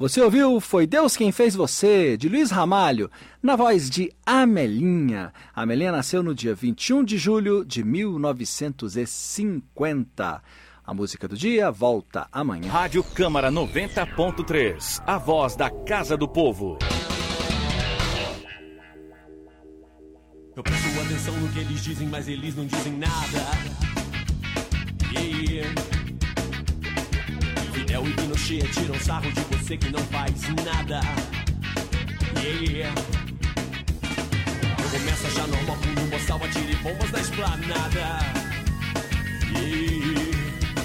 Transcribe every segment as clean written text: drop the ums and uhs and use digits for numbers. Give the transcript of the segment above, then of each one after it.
Você ouviu Foi Deus Quem Fez Você, de Luiz Ramalho, na voz de Amelinha. Amelinha nasceu no dia 21 de julho de 1950. A música do dia volta amanhã. Rádio Câmara 90.3, a voz da Casa do Povo. Eu presto atenção no que eles dizem, mas eles não dizem nada. Yeah. Fidel e Pinochet tiram sarro de você que não faz nada. Yeah. Eu começo a achar normal quando o moçal atire bombas na esplanada. Yeah.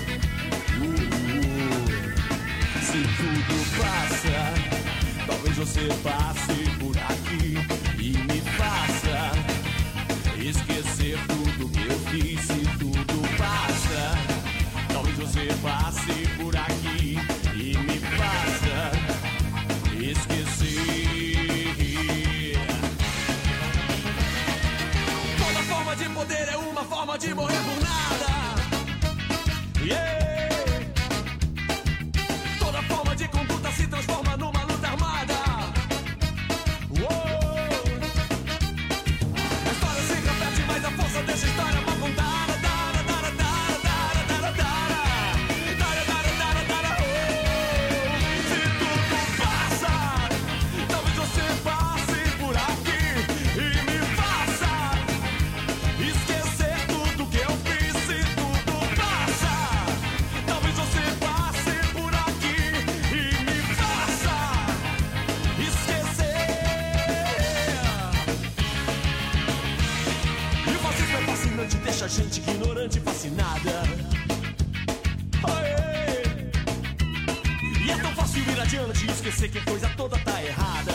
Se tudo passa, talvez você passe por aqui e me faça esquecer tudo que eu fiz. Se tudo passa, talvez você passe por aqui e me faça esquecer. Toda forma de poder é uma forma de morrer por nada. Yeah. Toda forma de conduta se transforma numa luta armada. A história se repete, mas a força dessa história é mal contada. Se tudo passa, talvez você passe por aqui e me faça esquecer tudo que eu fiz. Se tudo passa, talvez você passe por aqui e me faça esquecer. E o fascismo é fascinante, deixa a gente ignorante e fascinada. Aê! E é tão fácil ir adiante e esquecer que a coisa toda tá errada.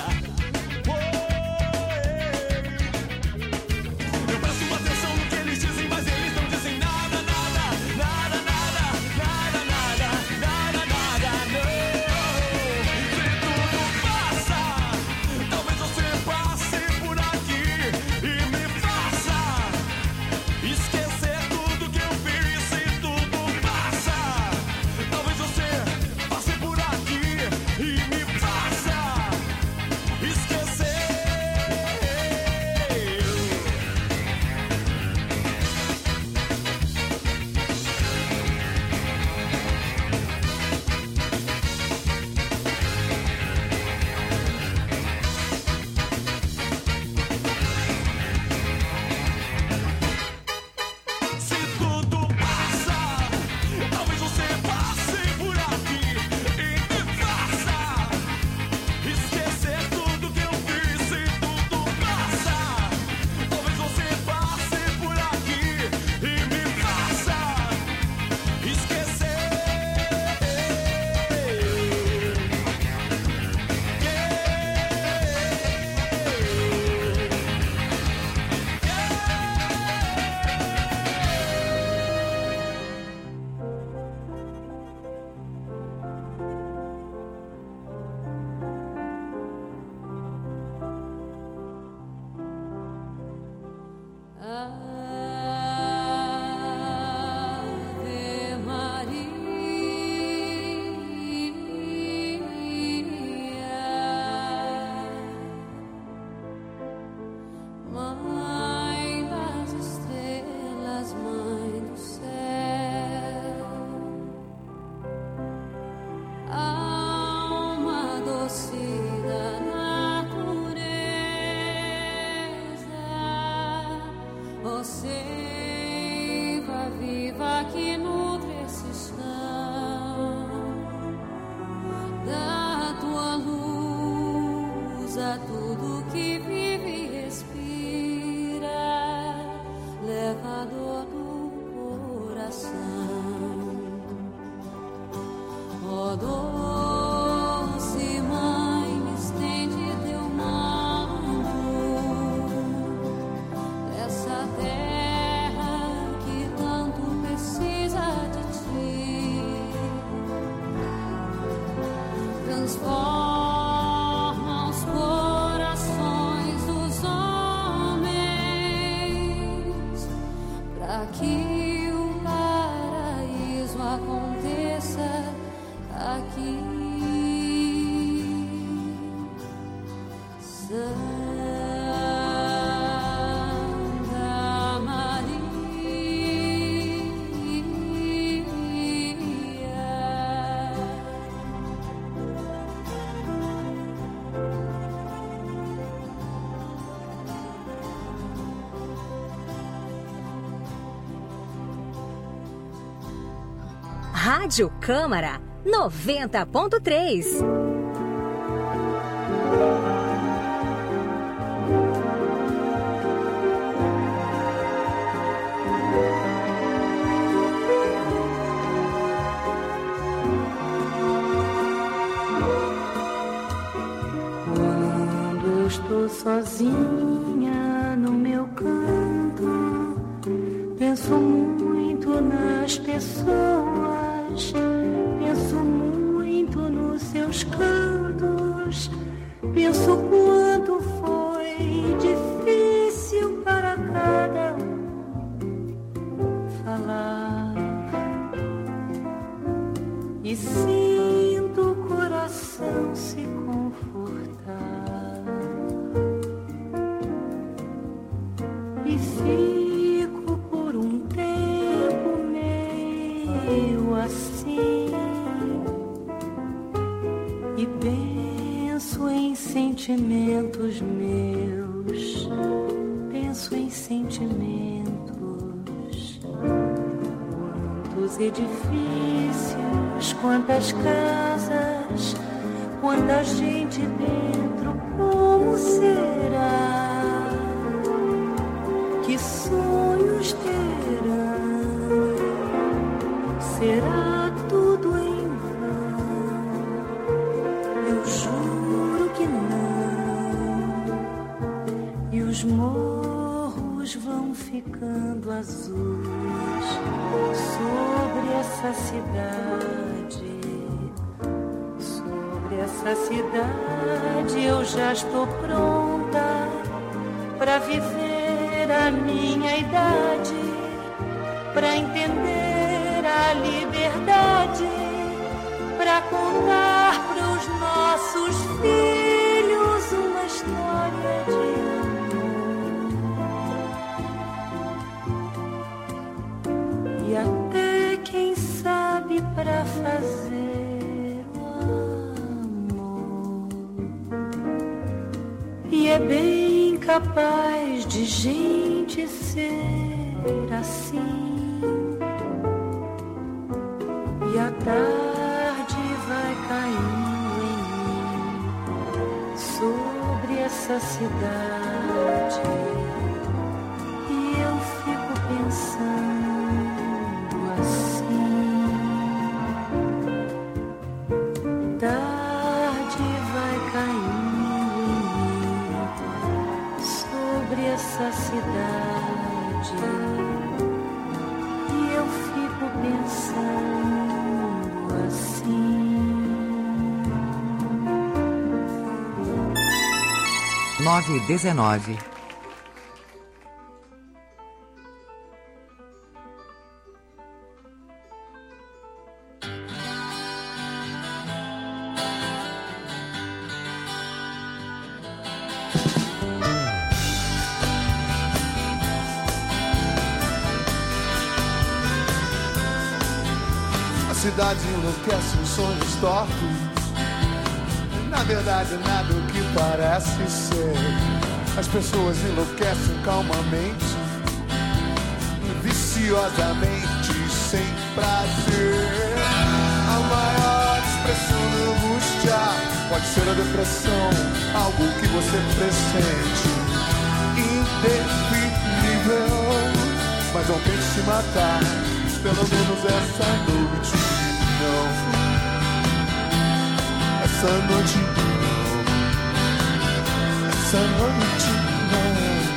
Eu presto atenção no que eles dizem, mas eles não dizem nada, nada, nada, nada, nada, nada, nada, nada, não. Se tudo passa, talvez você passe por aqui e me faça esquecer tudo que eu fiz. Se tudo passa, talvez você passe por aqui e me faça esquecer. Se tudo passa, talvez você passe por aqui e me faça esquecer tudo que eu fiz. Se tudo passa, talvez você passe por aqui e me faça esquecer. Ave Maria, Mãe das estrelas, Mãe do céu, alma doce da natureza, ó seiva viva que nutre esse chão, dá tua luz a tudo que vive e respira, leva a dor do coração, ó doce Mãe, estende teu manto, essa terra que tanto precisa Rádio Câmara 90.3. Quando eu estou sozinha no meu canto, penso muito nas pessoas, penso muito nos seus cantos, penso quanto foi difícil para cada um falar, e sinto o coração se confortar, e fico por um tempo meio assim, e penso em sentimentos meus, penso em sentimentos. Quantos edifícios, quantas casas, quanta gente dentro, como será? Que sonhos terão? Será tudo em vão? Eu juro que não. E os morros vão ficando azuis sobre essa cidade. Sobre essa cidade eu já estou pronta para viver a minha idade, para entender a liberdade, para contar pros nossos filhos uma história de amor. E até quem sabe para fazer o amor. E é bem capaz de gente ser assim, e a tarde vai caindo em mim sobre essa cidade, e eu fico pensando assim. Tarde vai caindo sobre essa cidade, e eu fico pensando assim. 9h19. A cidade enlouquece os sonhos tortos. Na verdade, nada o que parece ser. As pessoas enlouquecem calmamente, viciosamente, sem prazer. A maior expressão da angústia pode ser a depressão, algo que você pressente, indefinível. Mas não tente se matar, pelo menos essa noite não. Essa noite não. Essa noite não.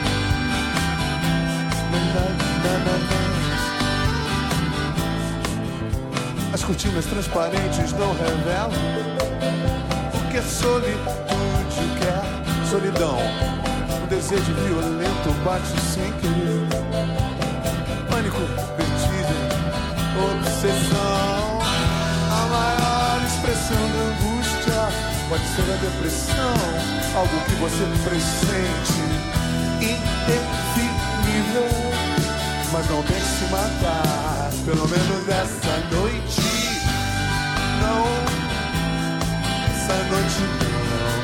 As cortinas transparentes não revelam o que a solitude quer. Solidão, o desejo violento bate sem querer. Pânico, vertigem, obsessão. A maior expressão da angústia pode ser a depressão, algo que você pressente, indefinível. Mas não tente se matar, pelo menos essa noite não. Essa noite não.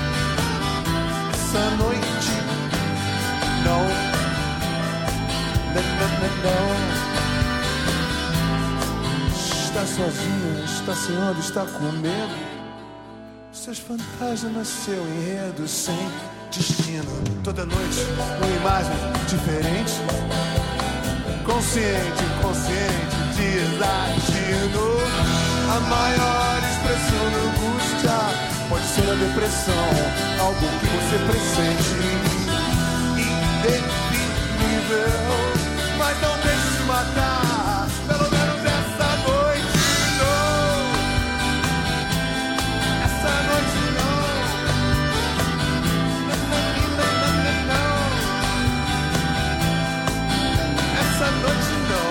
Essa noite não. Não, não, não, não. Está sozinha, está sem onda, está com medo. Seus fantasmas nasceu enredo sem destino. Toda noite uma imagem diferente. Consciente, inconsciente, desatino. A maior expressão da angústia pode ser a depressão, algo que você pressente. Indefinível, mas não deixe se matar, pelo menos essa noite não. Essa noite não. Essa noite não.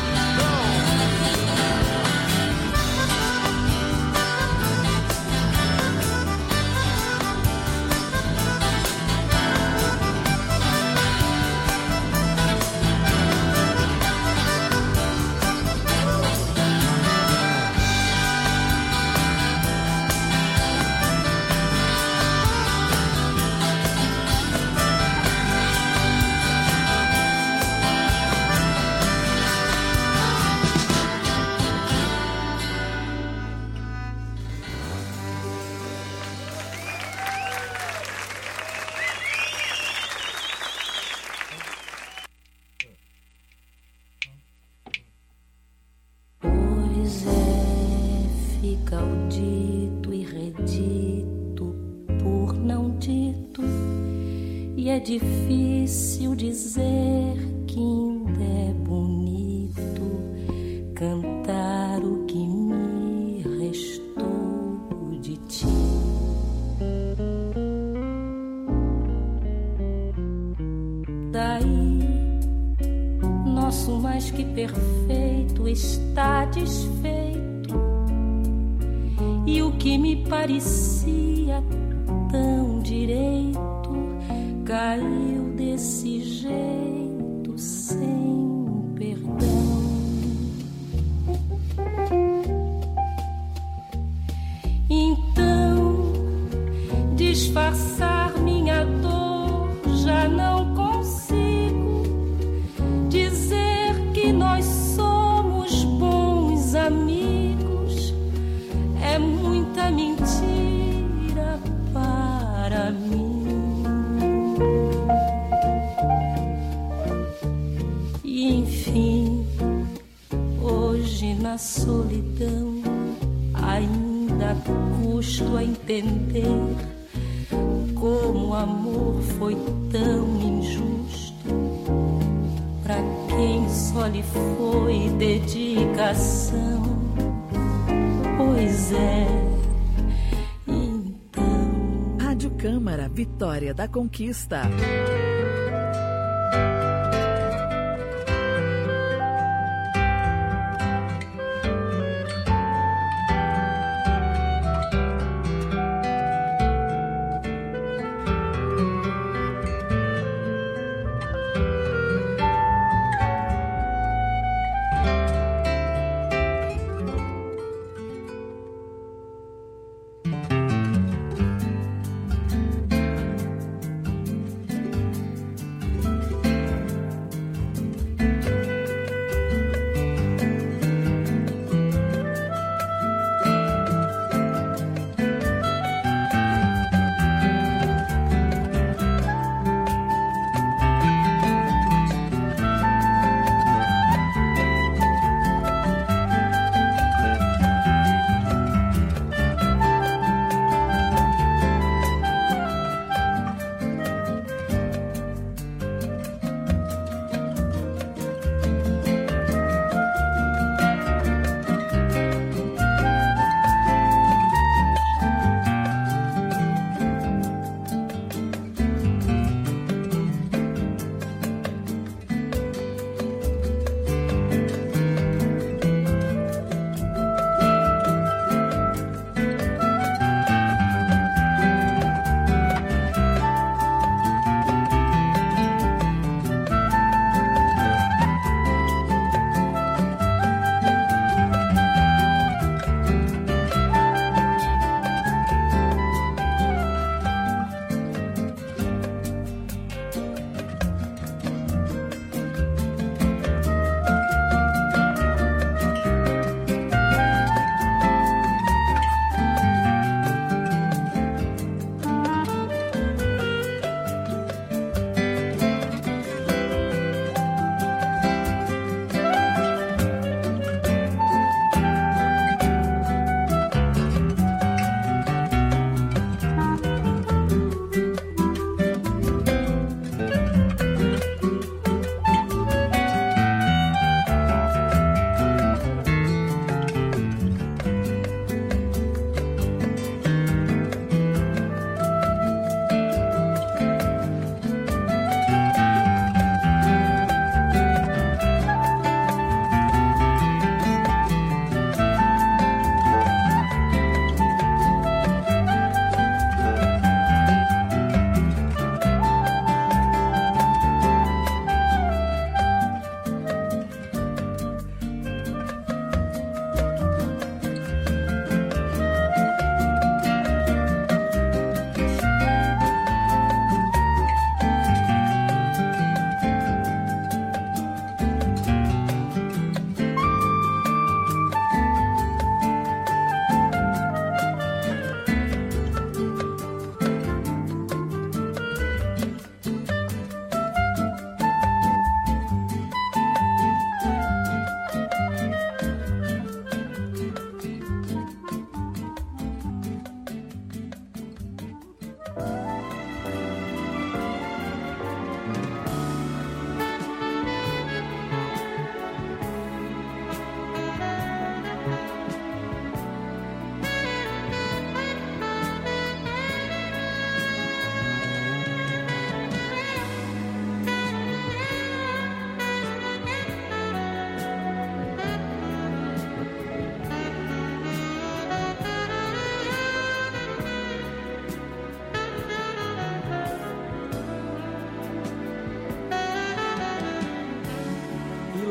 Pois é, fica o dito e redito por não dito, e é difícil dizer que ainda é bonito cantar o que me restou de ti. Daí nosso mais que perfeito está desfeito, e o que me parecia tão direito caiu desse jeito sem perdão. Então, disfarçar minha dor já não consigo, dizer que nós somos bons amigos é muita mentira para mim. E enfim, hoje na solidão ainda custo a entender como o amor foi tão injusto pra quem só lhe foi dedicação. Pois é, então. Rádio Câmara, Vitória da Conquista.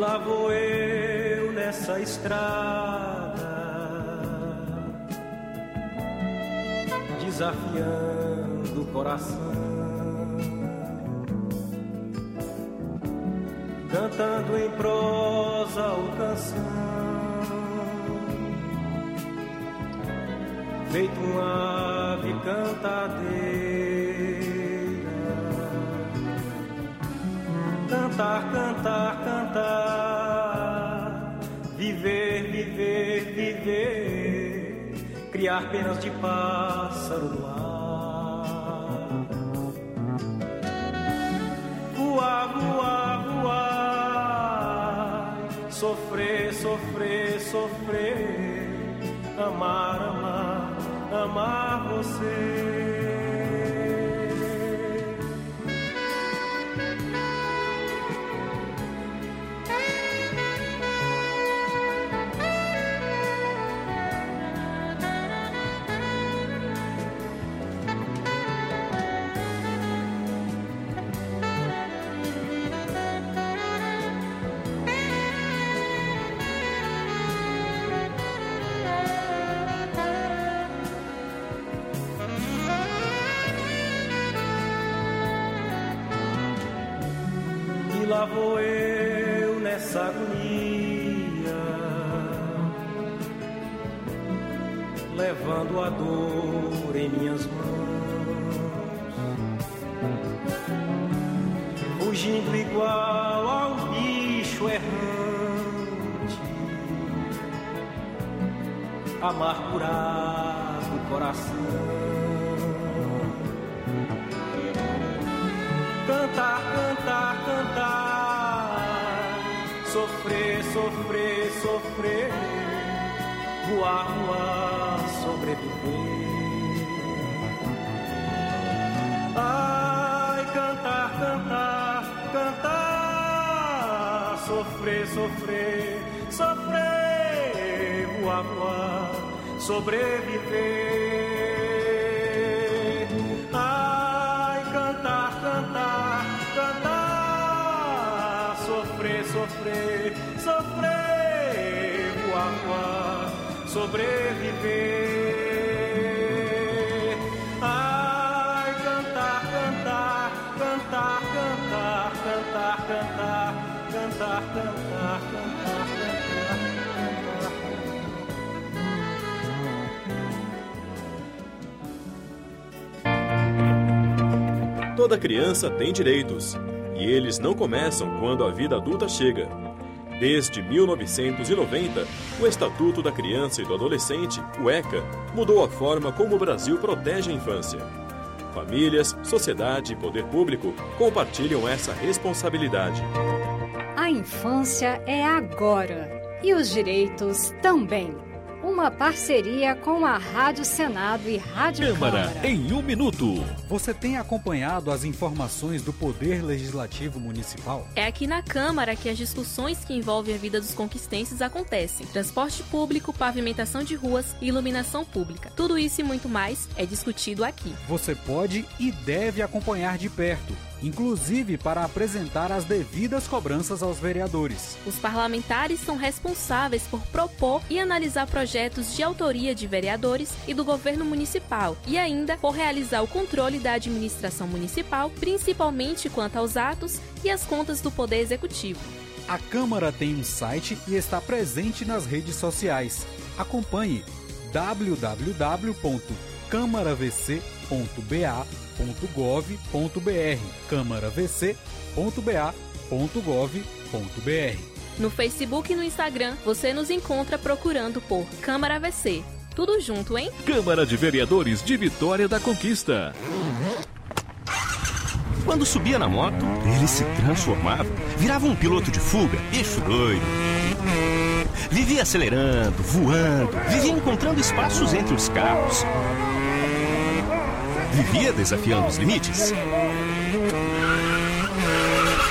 lá vou eu nessa estrada, desafiando o coração, cantando em prosa ou canção, feito uma ave cantadeira. Cantar, cantar, cantar, viver, viver, viver, criar penas de pássaro no ar. Voar, voar, voar, sofrer, sofrer, sofrer, amar, amar, amar você. Lá vou eu nessa agonia, levando a dor em minhas mãos, fugindo igual ao bicho errante, amargurado o coração. Cantar, cantar, cantar, sofrer, sofrer, sofrer, voar, voar, sobreviver. Ai, cantar, cantar, cantar, sofrer, sofrer, sofrer, voar, voar, sobreviver. Cantar, cantar, sofrer, sofrer, sofrer, voar, voar, sobreviver. Ai, cantar, cantar, cantar, cantar, cantar, cantar, cantar, cantar, cantar, Toda criança tem direitos, e eles não começam quando a vida adulta chega. Desde 1990, o Estatuto da Criança e do Adolescente, o ECA, mudou a forma como o Brasil protege a infância. Famílias, sociedade e poder público compartilham essa responsabilidade. A infância é agora, e os direitos também. Uma parceria com a Rádio Senado e Rádio Câmara em 1 minuto. Você tem acompanhado as informações do Poder Legislativo Municipal? É aqui na Câmara que as discussões que envolvem a vida dos conquistenses acontecem. Transporte público, pavimentação de ruas e iluminação pública. Tudo isso e muito mais é discutido aqui. Você pode e deve acompanhar de perto, inclusive para apresentar as devidas cobranças aos vereadores. Os parlamentares são responsáveis por propor e analisar projetos de autoria de vereadores e do governo municipal e ainda por realizar o controle da administração municipal, principalmente quanto aos atos e às contas do Poder Executivo. A Câmara tem um site e está presente nas redes sociais. Acompanhe www.câmaravc.ba.gov.br câmaravc.ba.gov.br. No Facebook e no Instagram, você nos encontra procurando por Câmara VC. Tudo junto, hein? Câmara de Vereadores de Vitória da Conquista. Quando subia na moto, ele se transformava, virava um piloto de fuga, bicho doido. Vivia acelerando, voando, vivia encontrando espaços entre os carros. Vivia desafiando os limites.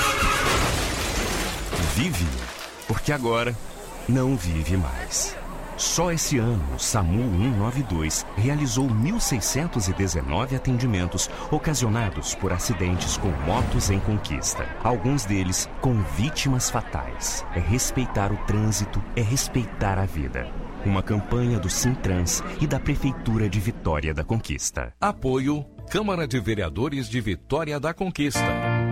Vive, porque agora não vive mais. Só esse ano, o SAMU 192 realizou 1.619 atendimentos ocasionados por acidentes com motos em conquista. Alguns deles com vítimas fatais. É respeitar o trânsito, é respeitar a vida. Uma campanha do Sintrans e da Prefeitura de Vitória da Conquista. Apoio Câmara de Vereadores de Vitória da Conquista.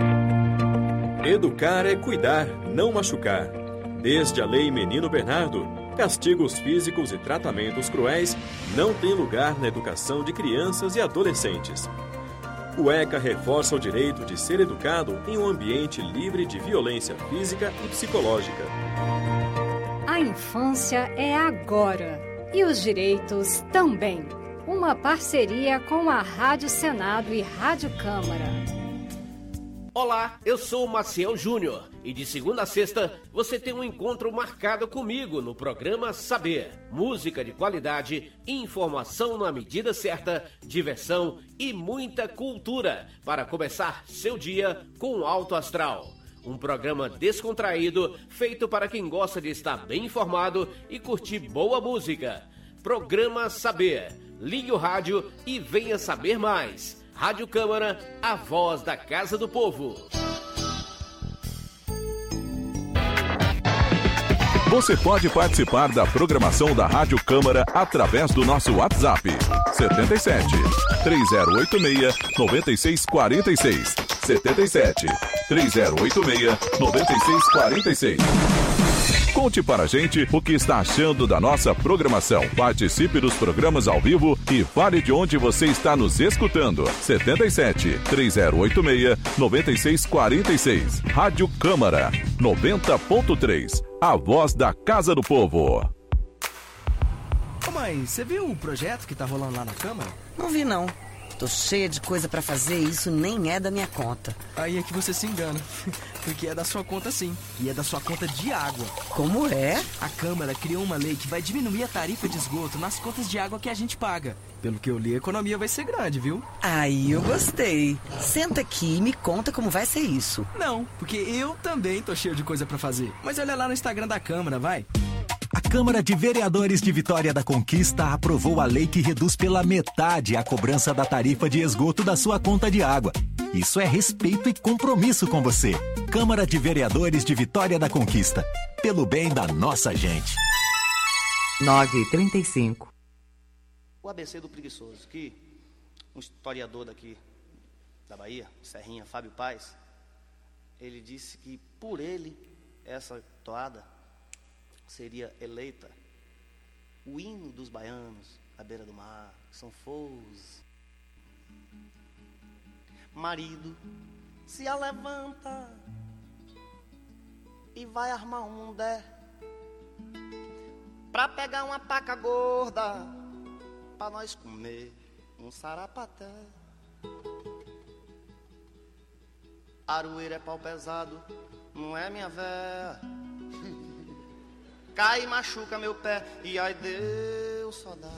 Educar é cuidar, não machucar. Desde a Lei Menino Bernardo, castigos físicos e tratamentos cruéis não têm lugar na educação de crianças e adolescentes. O ECA reforça o direito de ser educado em um ambiente livre de violência física e psicológica. A infância é agora e os direitos também. Uma parceria com a Rádio Senado e Rádio Câmara. Olá, eu sou o Maciel Júnior e de segunda a sexta você tem um encontro marcado comigo no programa Saber. Música de qualidade, informação na medida certa, diversão e muita cultura para começar seu dia com alto astral. Um programa descontraído, feito para quem gosta de estar bem informado e curtir boa música. Programa Saber. Ligue o rádio e venha saber mais. Rádio Câmara, a voz da Casa do Povo. Você pode participar da programação da Rádio Câmara através do nosso WhatsApp 77 3086 9646 77 3086 9646. Conte para a gente o que está achando da nossa programação. Participe dos programas ao vivo e fale de onde você está nos escutando. 77 3086 9646. Rádio Câmara 90.3. A voz da Casa do Povo. Ô mãe, você viu o projeto que tá rolando lá na Câmara? Não vi não. Tô cheia de coisa pra fazer e isso nem é da minha conta. Aí é que você se engana, porque é da sua conta sim, e é da sua conta de água. Como é? A Câmara criou uma lei que vai diminuir a tarifa de esgoto nas contas de água que a gente paga. Pelo que eu li, a economia vai ser grande, viu? Aí eu gostei. Senta aqui e me conta como vai ser isso. Não, porque eu também tô cheio de coisa pra fazer. Mas olha lá no Instagram da Câmara, vai. A Câmara de Vereadores de Vitória da Conquista aprovou a lei que reduz pela metade a cobrança da tarifa de esgoto da sua conta de água. Isso é respeito e compromisso com você. Câmara de Vereadores de Vitória da Conquista. Pelo bem da nossa gente. 9h35. O ABC do Preguiçoso, que um historiador daqui da Bahia, Serrinha, Fábio Paes, ele disse que por ele, essa toada seria eleita o hino dos baianos à beira do mar, que são foos. Marido se alevanta e vai armar um mundé pra pegar uma paca gorda pra nós comer um sarapaté. Aroeira é pau pesado, não é minha véia. Cai e machuca meu pé, e ai deu saudade.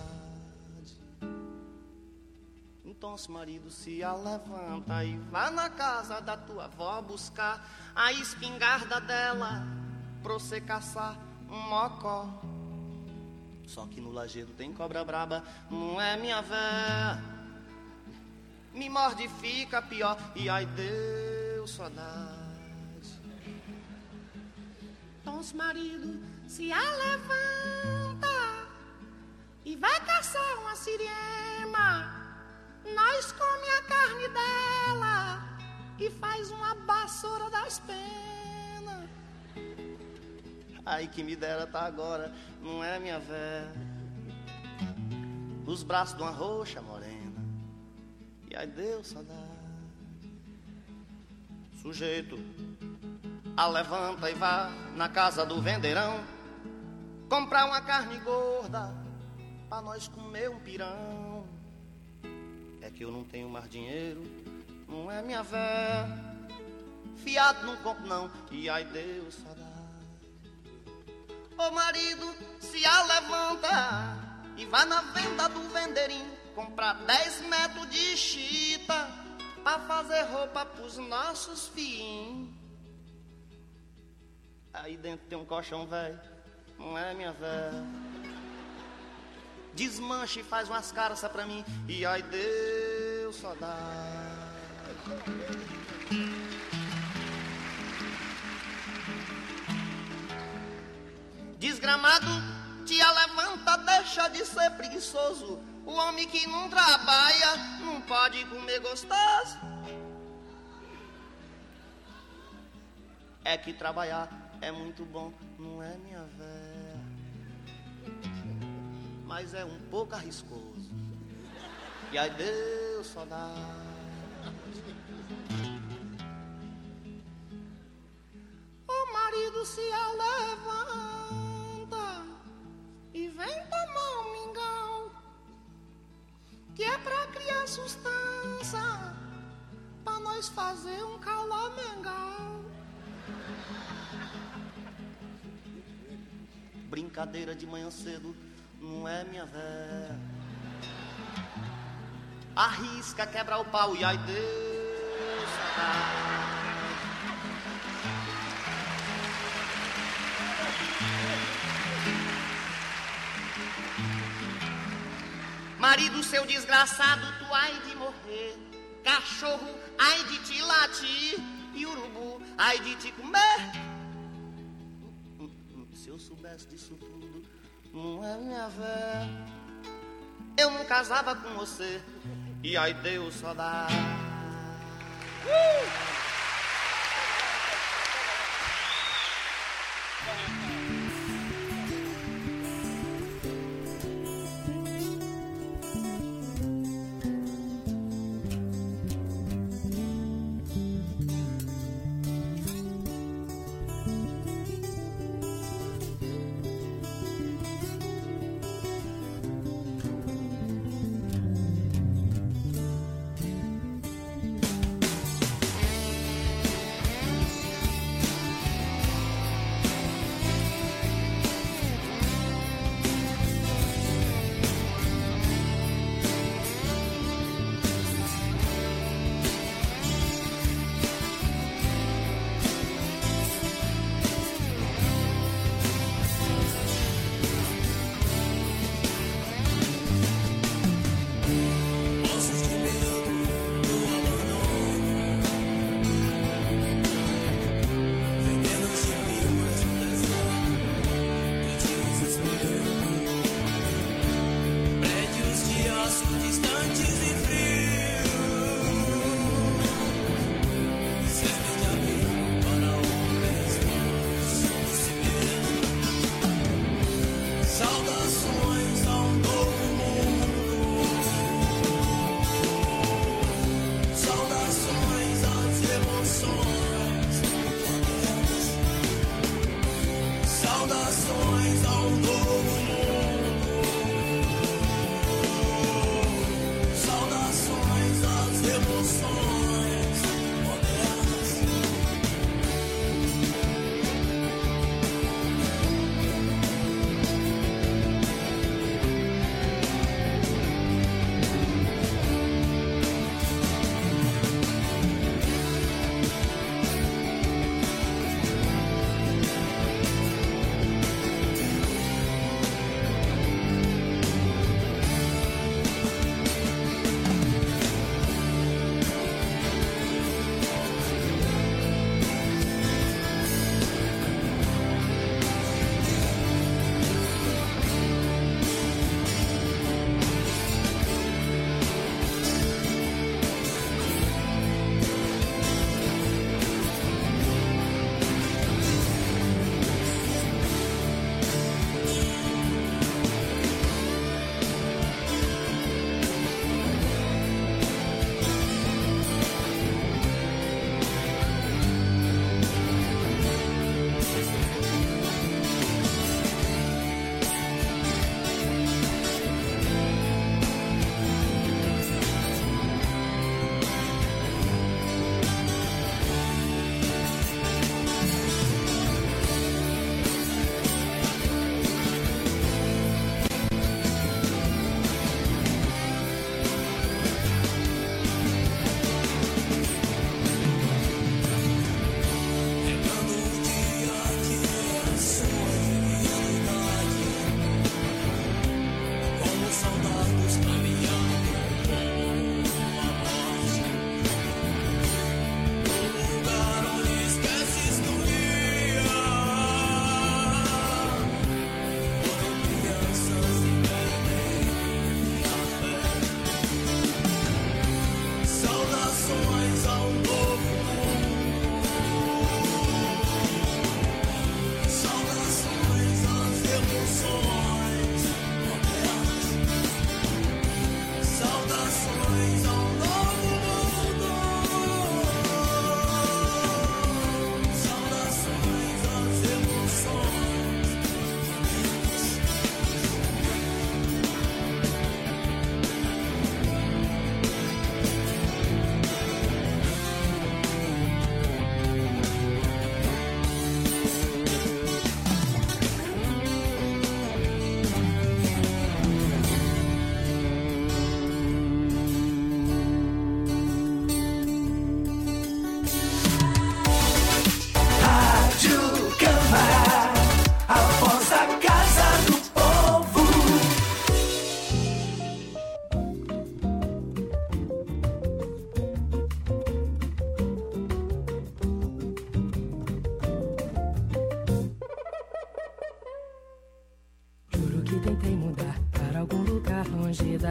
Então se marido se alevanta e vai na casa da tua avó buscar a espingarda dela pra você caçar um mocó. Só que no lajedo tem cobra braba, não é minha véia. Me morde e fica pior, e ai deu saudade. Então se marido se alevanta e vai caçar uma siriema. Nós come a carne dela e faz uma vassoura das penas. Ai que me dera tá agora, não é minha véia, nos braços de uma roxa morena, e ai deu saudade. Sujeito alevanta e vá na casa do vendeirão comprar uma carne gorda pra nós comer um pirão. É que eu não tenho mais dinheiro, não é minha véia, fiado não compro não, e ai deu saudade. Ô marido se alevanta e vai na venda do vendeirinho comprar 10 metros de chita pra fazer roupa pros nossos filhinhos. Aí dentro tem um colchão velho, não é minha véia, desmancha e faz umas carças pra mim. E ai, Deus só dá. Desgramado, tia levanta, deixa de ser preguiçoso. O homem que não trabalha não pode comer gostoso. É que trabalhar é muito bom, não é, minha véia? Mas é um pouco arriscoso. E ai, Deus só dá. O marido se levanta e vem tomar um mingau, que é pra criar sustância, pra nós fazer um calamengal. Brincadeira de manhã cedo, não é, minha véia? Arrisca, quebra o pau e ai, Deus só dá. Marido seu desgraçado, tu ai de morrer. Cachorro, ai de te latir. E urubu, ai de te comer. Se eu soubesse disso tudo, não é, minha véia? Eu não casava com você. E ai, Deus só dá.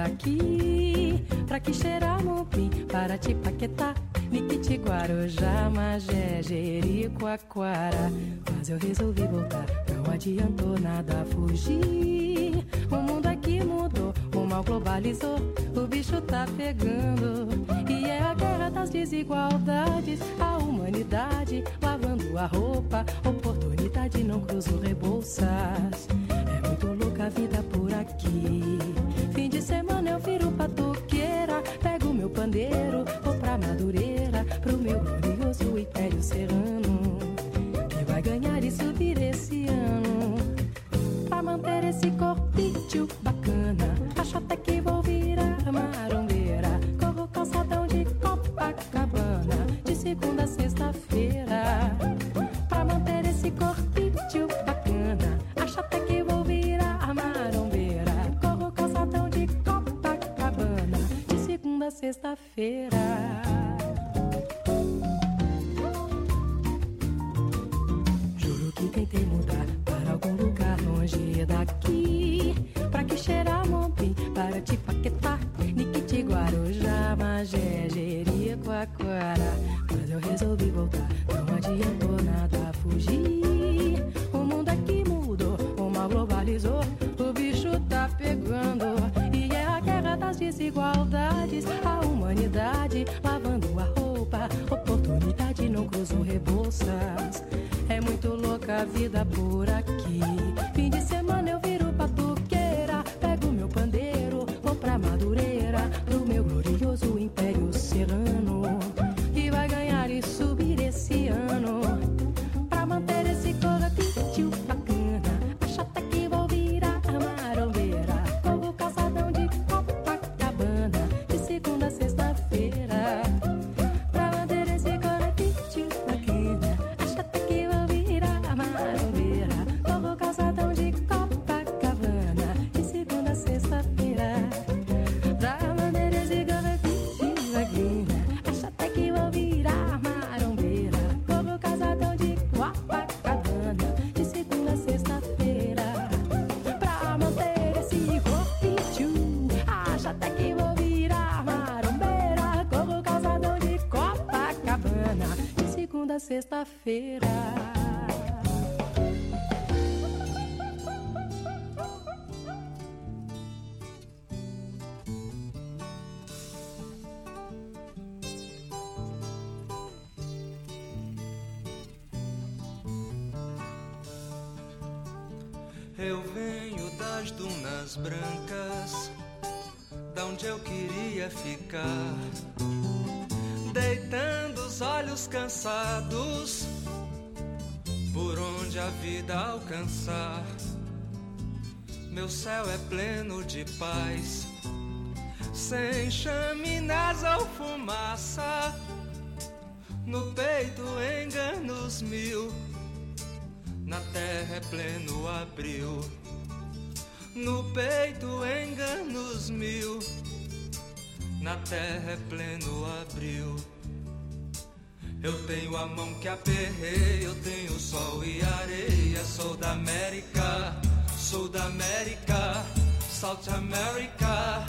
aqui. Pra Quixeramobim, Paraty, Paquetá, Niquiti, Guarujá, Magé, Jericoacoara. Mas eu resolvi voltar, não adiantou nada fugir. O mundo aqui mudou, o mal globalizou, o bicho tá pegando. E é a guerra das desigualdades, a humanidade lavando a roupa. Oportunidade não cruza o Rebouças. É muito louca a vida por aqui. Fim de semana eu viro batuqueira, pego meu pandeiro, vou pra Madureira, pro meu glorioso Império Serrano, que vai ganhar e subir esse ano. Pra manter esse corpício bacana, acho até que vou virar marombeira. Corro calçadão de Copacabana, de segunda a sexta-feira. Pra manter esse corpício bacana, acho até que vou virar marombeira. Corro calçadão de Copacabana, de segunda a sexta-feira. Juro que tentei mudar para algum lugar longe daqui. Pra Quixeramobim, Paraty, Paquetá, Niquiti, Guarujá, Magé, Jericoacoara. Mas eu resolvi voltar, não adiantou nada fugir. O mundo aqui mudou, o mal globalizou, o bicho tá pegando. E é a guerra das desigualdades, a humanidade lavando a roupa. Oportunidade não cruza o Rebouças. É muito louca a vida por aqui. Fim de semana eu viro batuqueira, pego meu pandeiro, vou pra Madureira, pro meu glorioso Império Serrano, que vai ganhar e subir esse ano. Pra manter esse corpício bacana, acho até que vou virar marombeira. Corro calçadão de Copacabana, de segunda a sexta-feira. Pra manter esse corpício bacana, acho até que vou virar marombeira. Corro calçadão de Copacabana, de segunda a sexta-feira. Pra manter esse corpício bacana, acho até que vou virar marombeira. Corro calçadão de Copacabana, de segunda a sexta-feira. Pra manter esse corpício, acho até que vou virar marombeira. Corro calçadão de Copacabana, de segunda a sexta-feira. Eu venho das dunas brancas, da onde eu queria ficar, deitando os olhos cansados, por onde a vida alcançar. Meu céu é pleno de paz, sem chaminés ou fumaça, no peito enganos mil. Na terra é pleno abril, no peito enganos mil. Na terra é pleno abril. Eu tenho a mão que aperrei, eu tenho sol e areia. Sou da América, South America.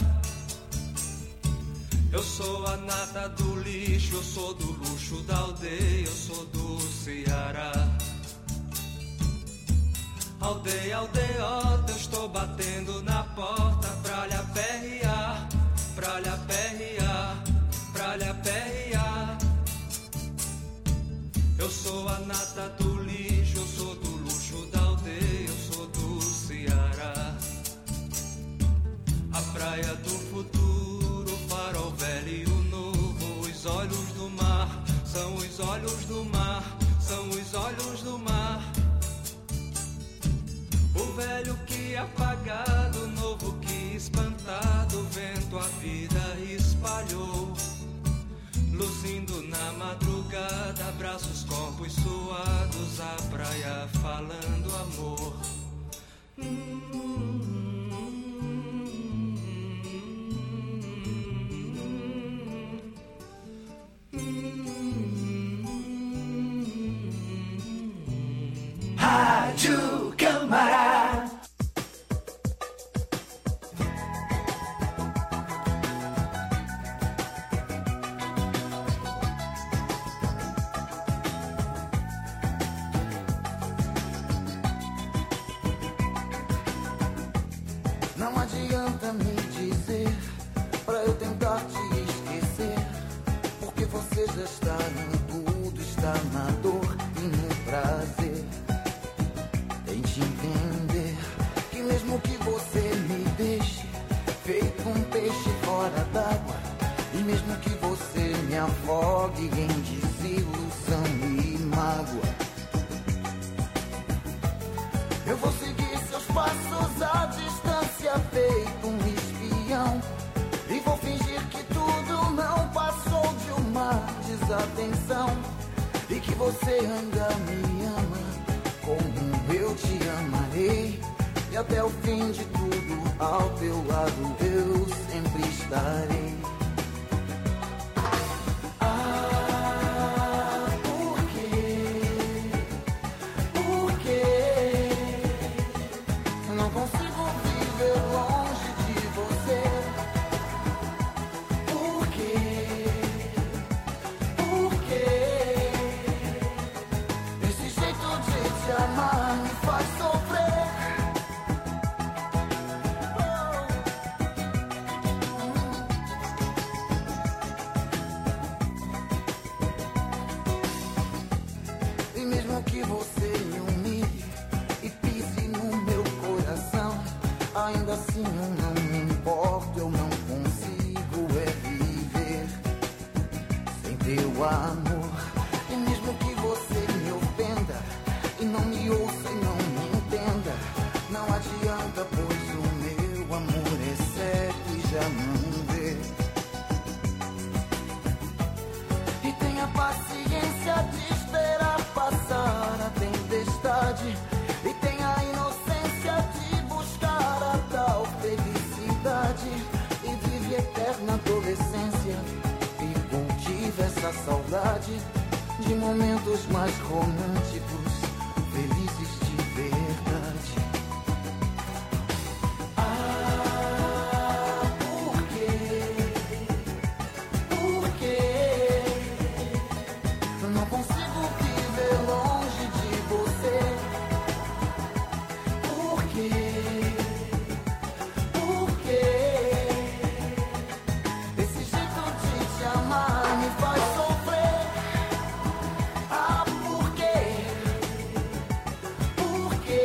Eu sou a nata do lixo, eu sou do luxo da aldeia, eu sou do Ceará. Aldeia, aldeota, eu estou batendo na porta pra lhe aperrear, pra lhe aperrear, pra lhe aperrear. Eu sou a nata do lixo, eu sou do luxo da aldeia, eu sou do Ceará. A praia do futuro, o farol velho e o novo. Os olhos do mar, são os olhos do mar, são os olhos do mar. O velho que apagado, o novo que espantado, o vento a vida espalhou. Luzindo na madrugada, abraços, corpos suados, a praia falando amor. Rádio Câmara. tenta me dizer pra eu tentar te esquecer, porque você já está em tudo, está na dor e no prazer. Tente entender que mesmo que você me deixe feito um peixe fora d'água, e mesmo que você me afogue em desilusão e mágoa, eu vou seguir seus passos à distância feito um espião, e vou fingir que tudo não passou de uma desatenção, e que você ainda me ama como eu te amarei, e até o fim de tudo ao teu lado eu sempre estarei. Ainda assim eu não me importo, eu não consigo viver sem teu amor. E mesmo que você me ofenda e não me ouça e não me entenda, não adianta, pois o meu amor é certo e já não vê. E tenha paciência de esperar passar a tempestade, e tenha a inocência de buscar a tal felicidade, e vive eterna adolescência e cultiva essa saudade de momentos mais românticos, felizes de verdade. Ah, por quê? Por quê? Eu não consigo viver longe de você. Por quê? Por quê? Esse jeito de te amar me faz sofrer. Ah, por quê? Por quê?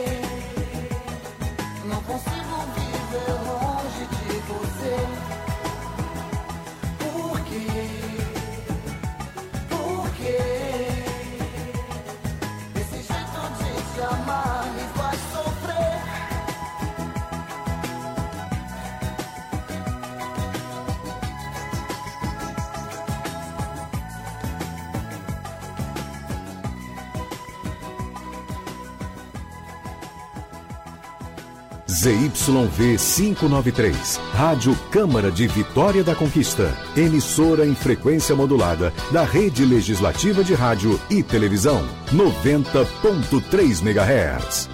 Não consigo viver longe de você. Por quê? Por quê? Esse jeito de te amar me faz sofrer. ZYV 593, Rádio Câmara de Vitória da Conquista, emissora em frequência modulada da Rede Legislativa de Rádio e Televisão, 90.3 MHz.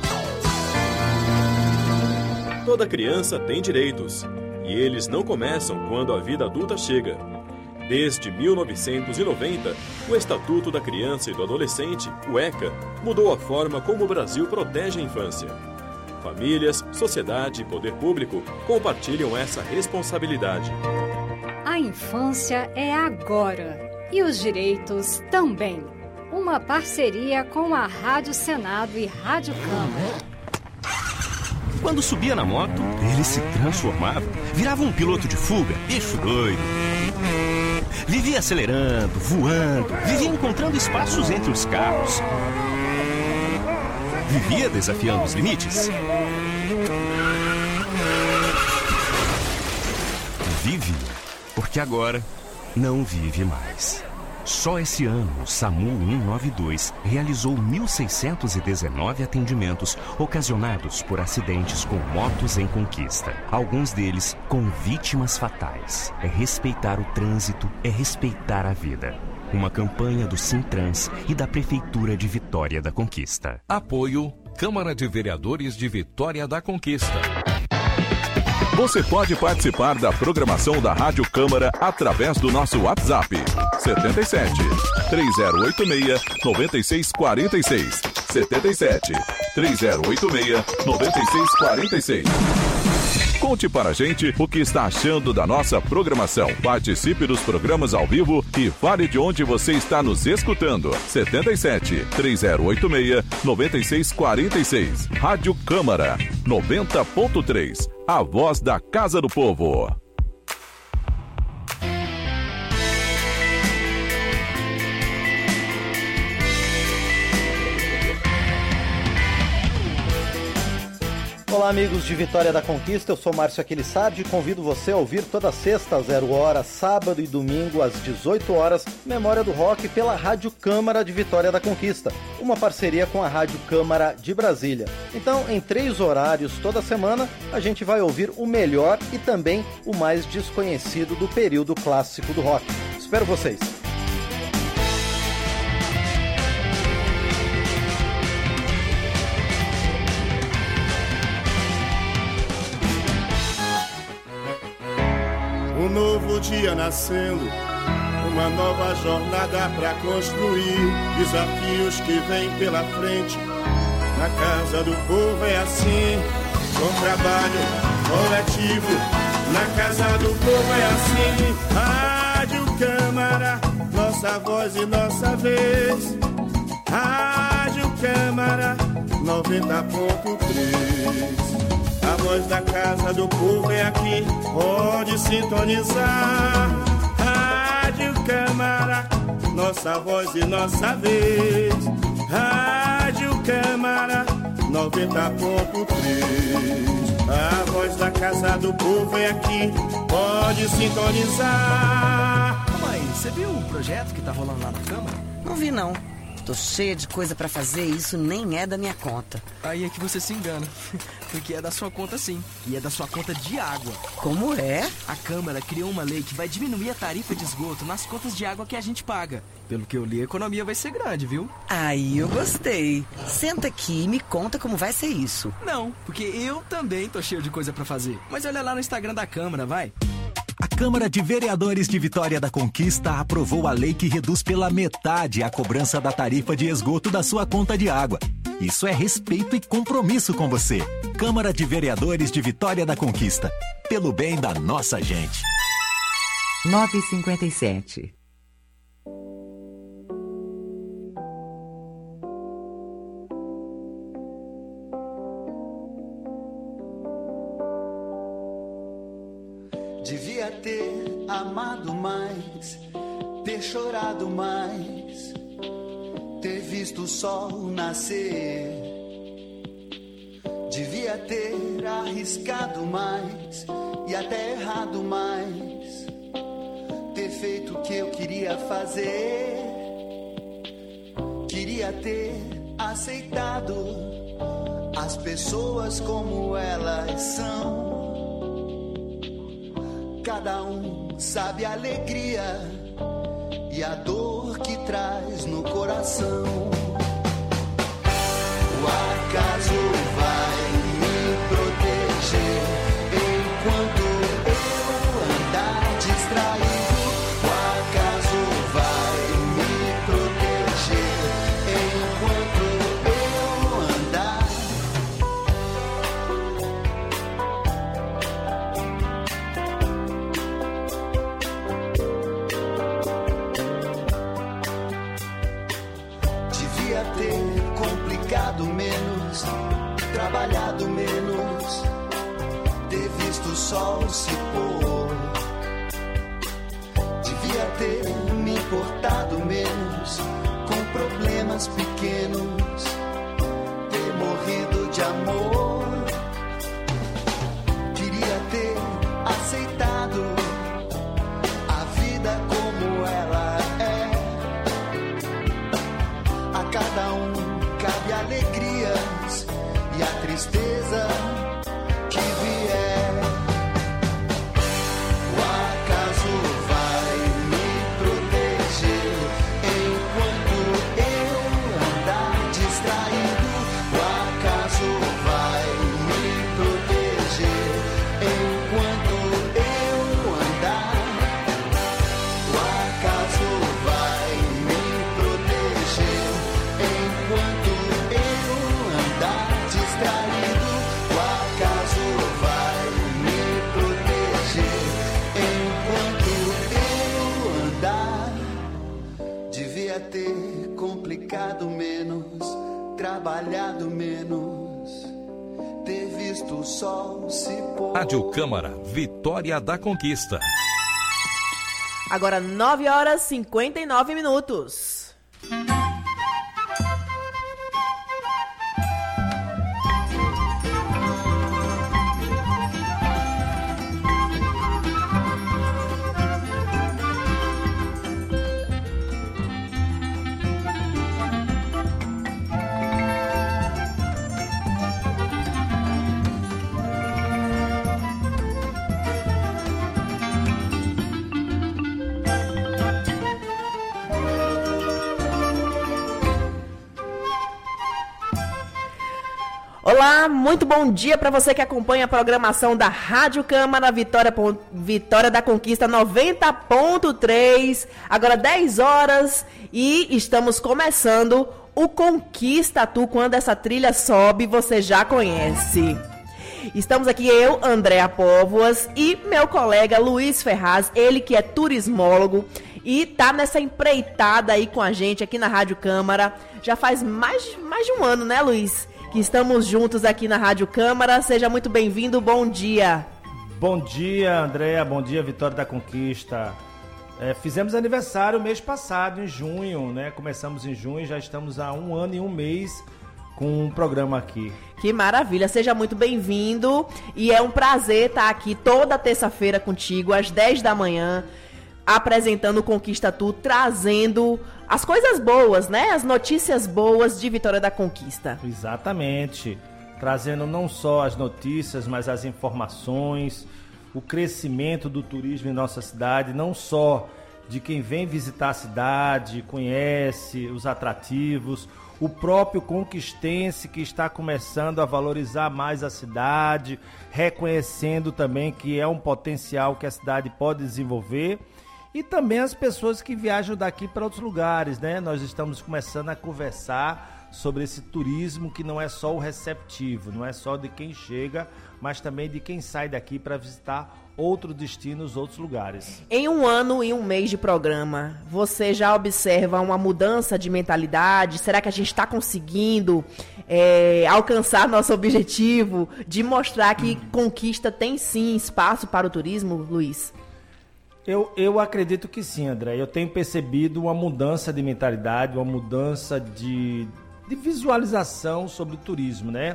Toda criança tem direitos, e eles não começam quando a vida adulta chega. Desde 1990, o Estatuto da Criança e do Adolescente, o ECA, mudou a forma como o Brasil protege a infância. Famílias, sociedade e poder público compartilham essa responsabilidade. A infância é agora e os direitos também. Uma parceria com a Rádio Senado e Rádio Câmara. Quando subia na moto, ele se transformava, virava um piloto de fuga, bicho doido. Vivia acelerando, voando, vivia encontrando espaços entre os carros. Vivia desafiando os limites. Vive, porque agora não vive mais. Só esse ano, o SAMU 192 realizou 1.619 atendimentos ocasionados por acidentes com motos em conquista. Alguns deles com vítimas fatais. É respeitar o trânsito, é respeitar a vida. Uma campanha do Sintrans e da Prefeitura de Vitória da Conquista. Apoio Câmara de Vereadores de Vitória da Conquista. Você pode participar da programação da Rádio Câmara através do nosso WhatsApp 77 3086 9646 77 3086 9646. Conte para a gente o que está achando da nossa programação. Participe dos programas ao vivo e fale de onde você está nos escutando. 77 3086 9646. Rádio Câmara 90.3. A voz da Casa do Povo. Olá, amigos de Vitória da Conquista, eu sou Márcio Aquilissardi e convido você a ouvir toda sexta às 0h, sábado e domingo às 18h, Memória do Rock pela Rádio Câmara de Vitória da Conquista, uma parceria com a Rádio Câmara de Brasília. Então, em 3 horários toda semana, a gente vai ouvir o melhor e também o mais desconhecido do período clássico do rock. Espero vocês! Um novo dia nascendo, uma nova jornada pra construir. Desafios que vêm pela frente, na Casa do Povo é assim. Com trabalho coletivo, na Casa do Povo é assim. Rádio Câmara, nossa voz e nossa vez. Rádio Câmara 90.3. A voz da Casa do Povo é aqui, pode sintonizar. Rádio Câmara, nossa voz e nossa vez. Rádio Câmara 90.3. A voz da Casa do Povo é aqui, pode sintonizar. Mãe, você viu o projeto que tá rolando lá na Câmara? Não vi, não. Tô cheia de coisa pra fazer e isso nem é da minha conta. Aí é que você se engana. Porque é da sua conta sim. E é da sua conta de água. Como é? A Câmara criou uma lei que vai diminuir a tarifa de esgoto nas contas de água que a gente paga. Pelo que eu li, a economia vai ser grande, viu? Aí eu gostei. Senta aqui e me conta como vai ser isso. Não, porque eu também tô cheio de coisa pra fazer. Mas olha lá no Instagram da Câmara, vai. A Câmara de Vereadores de Vitória da Conquista aprovou a lei que reduz pela metade a cobrança da tarifa de esgoto da sua conta de água. Isso é respeito e compromisso com você. Câmara de Vereadores de Vitória da Conquista. Pelo bem da nossa gente. 9h57. Devia ter amado mais, ter chorado mais, ter visto o sol nascer. Devia ter arriscado mais e até errado mais, ter feito o que eu queria fazer. Queria ter aceitado as pessoas como elas são. Cada um sabe a alegria e a dor que traz no coração. O acaso vai me proteger enquanto eu andar distraído. O acaso vai me proteger enquanto eu andar. Devia ter complicado menos, trabalhado menos, ter visto o sol se pôr. Devia ter me importado menos com problemas pequenos, ter morrido de amor. Queria ter aceitado a vida como ela é. A cada um cabe alegrias e a tristeza que vier. O acaso vai me proteger enquanto eu andar distraído. O acaso vai me proteger enquanto eu andar. O acaso vai me proteger enquanto eu andar distraído. O menos, trabalhado menos, ter visto o sol se pôr. Rádio Câmara, Vitória da Conquista. Agora 9h59. Olá, muito bom dia para você que acompanha a programação da Rádio Câmara Vitória da Conquista 90.3. Agora 10 horas e estamos começando o Conquista Tu. Quando essa trilha sobe, você já conhece. Estamos aqui eu, Andréa Póvoas, e meu colega Luiz Ferraz, ele que é turismólogo e tá nessa empreitada aí com a gente aqui na Rádio Câmara. Já faz mais de um ano, né, Luiz? Que estamos juntos aqui na Rádio Câmara. Seja muito bem-vindo, bom dia. Bom dia, Andréa, bom dia, Vitória da Conquista. Fizemos aniversário mês passado, em junho, né? Começamos em junho, já estamos há 1 ano e 1 mês com um programa aqui. Que maravilha, seja muito bem-vindo. E é um prazer estar aqui toda terça-feira contigo, às 10 da manhã, apresentando o Conquista Tu, trazendo as coisas boas, né? As notícias boas de Vitória da Conquista. Exatamente. Trazendo não só as notícias, mas as informações, o crescimento do turismo em nossa cidade, não só de quem vem visitar a cidade, conhece os atrativos, o próprio conquistense que está começando a valorizar mais a cidade, reconhecendo também que é um potencial que a cidade pode desenvolver. E também as pessoas que viajam daqui para outros lugares, né? Nós estamos começando a conversar sobre esse turismo que não é só o receptivo, não é só de quem chega, mas também de quem sai daqui para visitar outros destinos, outros lugares. Em 1 ano e 1 mês de programa, você já observa uma mudança de mentalidade? Será que a gente está conseguindo alcançar nosso objetivo de mostrar que Conquista tem sim espaço para o turismo, Luiz? Eu acredito que sim, André. Eu tenho percebido uma mudança de mentalidade, uma mudança de visualização sobre o turismo, né?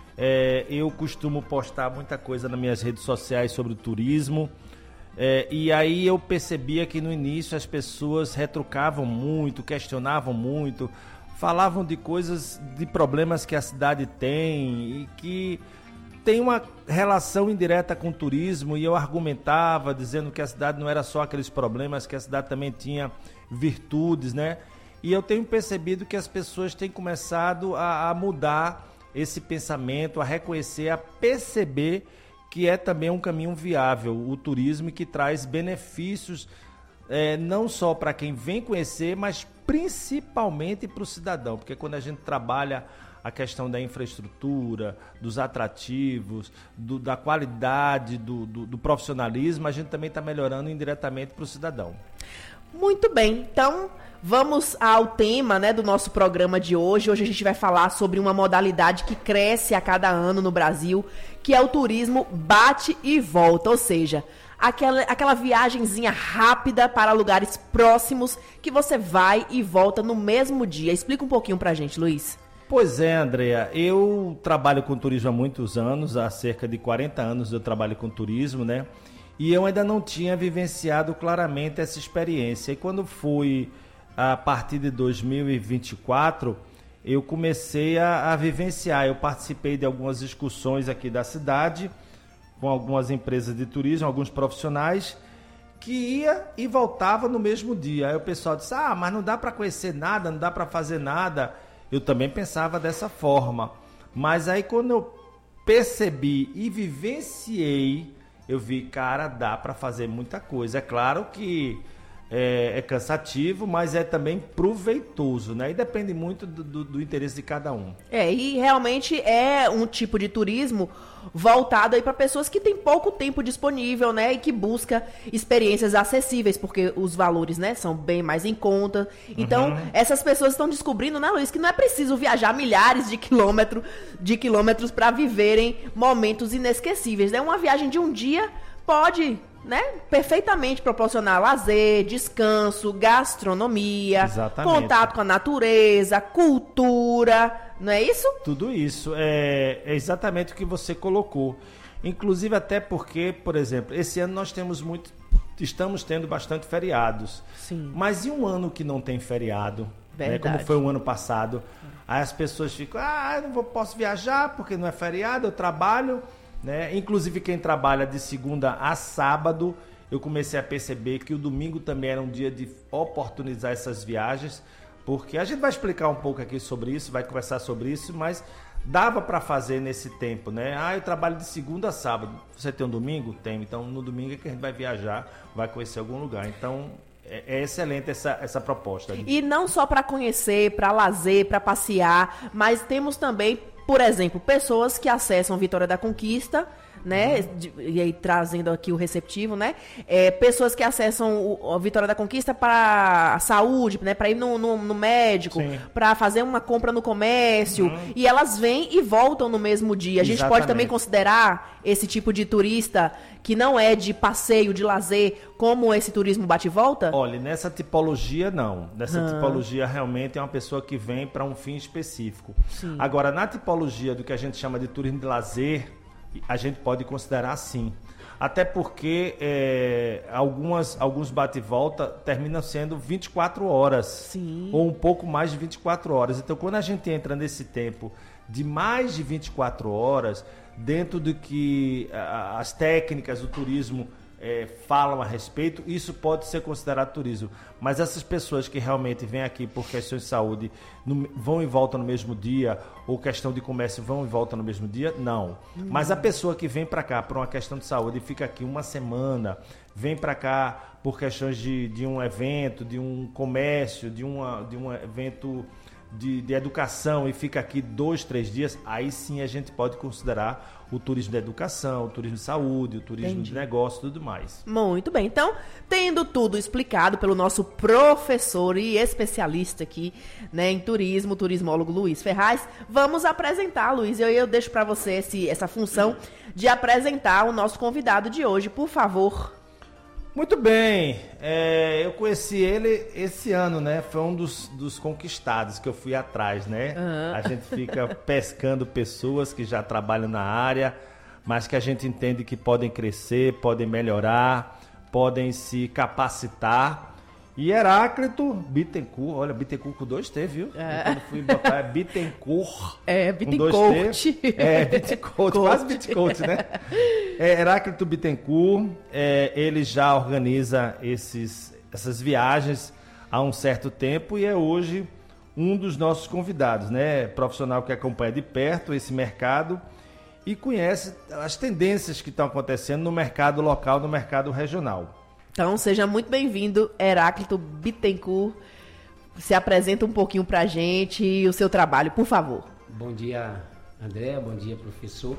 Eu costumo postar muita coisa nas minhas redes sociais sobre o turismo. E aí eu percebia que no início as pessoas retrucavam muito, questionavam muito, falavam de coisas, de problemas que a cidade tem e que tem uma relação indireta com o turismo, e eu argumentava dizendo que a cidade não era só aqueles problemas, que a cidade também tinha virtudes, né? E eu tenho percebido que as pessoas têm começado a mudar esse pensamento, a reconhecer, a perceber que é também um caminho viável o turismo, e que traz benefícios não só para quem vem conhecer, mas principalmente para o cidadão, porque quando a gente trabalha a questão da infraestrutura, dos atrativos, da qualidade, do profissionalismo, a gente também está melhorando indiretamente para o cidadão. Muito bem, então vamos ao tema, né, do nosso programa de hoje. Hoje a gente vai falar sobre uma modalidade que cresce a cada ano no Brasil, que é o turismo bate e volta, ou seja, aquela viagenzinha rápida para lugares próximos que você vai e volta no mesmo dia. Explica um pouquinho pra gente, Luiz. Pois é, Andréa, eu trabalho com turismo há muitos anos, há cerca de 40 anos eu trabalho com turismo, né? E eu ainda não tinha vivenciado claramente essa experiência. E quando fui, a partir de 2024, eu comecei a vivenciar. Eu participei de algumas excursões aqui da cidade, com algumas empresas de turismo, alguns profissionais, que ia e voltava no mesmo dia. Aí o pessoal disse, mas não dá para conhecer nada, não dá para fazer nada. Eu também pensava dessa forma, mas aí quando eu percebi e vivenciei, eu vi, cara, dá para fazer muita coisa. É claro que é cansativo, mas é também proveitoso, né? E depende muito do interesse de cada um. E realmente é um tipo de turismo voltado aí para pessoas que têm pouco tempo disponível, né? E que busca experiências acessíveis, porque os valores, né, são bem mais em conta. Então, essas pessoas estão descobrindo, né, Luiz, que não é preciso viajar milhares de quilômetros para viverem momentos inesquecíveis, né? Uma viagem de um dia pode, né, perfeitamente proporcionar lazer, descanso, gastronomia, contato com a natureza, cultura, não é isso? Tudo isso é exatamente o que você colocou. Inclusive até porque, por exemplo, esse ano nós estamos tendo bastante feriados. Sim. Mas e um ano que não tem feriado? Né, como foi o ano passado? Aí as pessoas ficam, eu não posso viajar porque não é feriado, eu trabalho. Né? Inclusive quem trabalha de segunda a sábado, eu comecei a perceber que o domingo também era um dia de oportunizar essas viagens, porque a gente vai explicar um pouco aqui sobre isso, vai conversar sobre isso, mas dava para fazer nesse tempo, né? Eu trabalho de segunda a sábado. Você tem um domingo? Tem. Então no domingo é que a gente vai viajar, vai conhecer algum lugar. Então é excelente essa proposta. E não só para conhecer, para lazer, para passear, mas temos também, por exemplo, pessoas que acessam Vitória da Conquista, né? E aí trazendo aqui o receptivo, né? Pessoas que acessam a Vitória da Conquista para a saúde, né? Para ir no médico, para fazer uma compra no comércio, e elas vêm e voltam no mesmo dia. A gente pode também considerar esse tipo de turista que não é de passeio, de lazer, como esse turismo bate e volta? Olha, nessa tipologia não. Nessa tipologia realmente é uma pessoa que vem para um fim específico. Sim. Agora, na tipologia do que a gente chama de turismo de lazer, a gente pode considerar sim. Até porque alguns bate e volta terminam sendo 24 horas. Sim. Ou um pouco mais de 24 horas. Então, quando a gente entra nesse tempo de mais de 24 horas, dentro do que as técnicas do turismo falam a respeito, isso pode ser considerado turismo. Mas essas pessoas que realmente vêm aqui por questões de saúde, vão e voltam no mesmo dia, ou questão de comércio, vão e voltam no mesmo dia, não. Mas a pessoa que vem para cá por uma questão de saúde e fica aqui uma semana, vem para cá por questões de um evento, de um comércio, de um evento de educação e fica aqui 2, 3 dias, aí sim a gente pode considerar o turismo da educação, o turismo de saúde, o turismo de negócio e tudo mais. Muito bem. Então, tendo tudo explicado pelo nosso professor e especialista aqui, né, em turismo, turismólogo Luiz Ferraz, vamos apresentar, Luiz. Eu deixo para você essa função de apresentar o nosso convidado de hoje, por favor. Muito bem, eu conheci ele esse ano, né? Foi um dos conquistados que eu fui atrás, né? A gente fica pescando pessoas que já trabalham na área, mas que a gente entende que podem crescer, podem melhorar, podem se capacitar. E Heráclito Bittencourt, olha, Bittencourt com 2T, viu? Quando fui botar Bittencourt. Bittencourt. Bittencourt, quase Bittencourt, né? Heráclito Bittencourt, ele já organiza essas viagens há um certo tempo e é hoje um dos nossos convidados, né? Profissional que acompanha de perto esse mercado e conhece as tendências que estão acontecendo no mercado local, no mercado regional. Então, seja muito bem-vindo, Heráclito Bittencourt. Se apresenta um pouquinho pra gente e o seu trabalho, por favor. Bom dia, André. Bom dia, professor.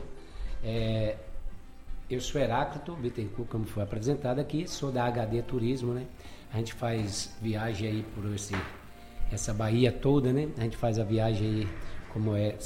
Eu sou Heráclito Bittencourt, como foi apresentado aqui. Sou da HD Turismo, né? A gente faz viagem aí por essa Bahia toda, né? A gente faz a viagem aí, como